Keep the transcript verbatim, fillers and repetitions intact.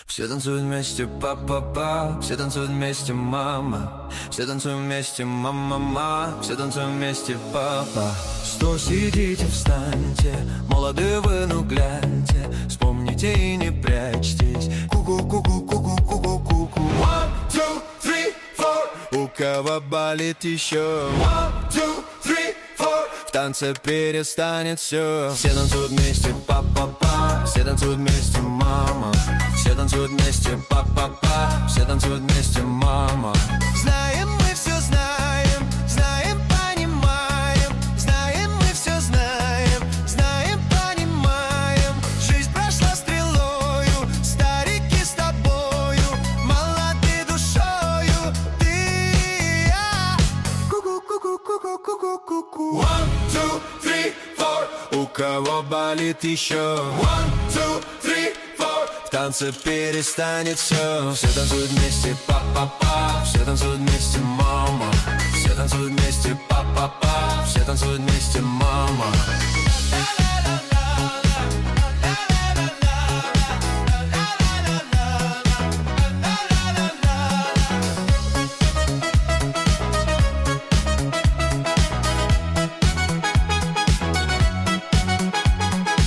Все танцуют вместе, па-па-па. Все танцуют вместе, мама. Все танцуют вместе, мама-ма. Все танцуют вместе, папа. Что сидите, встаньте, молодые вы, ну гляньте. Вспомните и не прячьтесь. Ку-ку-ку-ку-ку-ку-ку-ку-ку. One, two, three, four. У кого болит еще? One, two, three, four. В танце перестанет все. Все танцуют вместе, па-па-па. Все танцуют вместе, мама. Все танцуют вместе, па-па-па. Все танцуют вместе, мама. Знаем, мы все знаем, знаем, понимаем. Знаем, мы все знаем, знаем, понимаем. Жизнь прошла стрелою, старики с тобою, молоды душою, ты и я. Ку-ку-ку-ку-ку-ку-ку-ку. One, two, three, four. У кого болит еще? One, two, three, four. В танце перестанет все. Все танцуют вместе, па-па-па. Все танцуют вместе, мама. Все танцуют вместе, па-па-па. Все танцуют вместе, мама.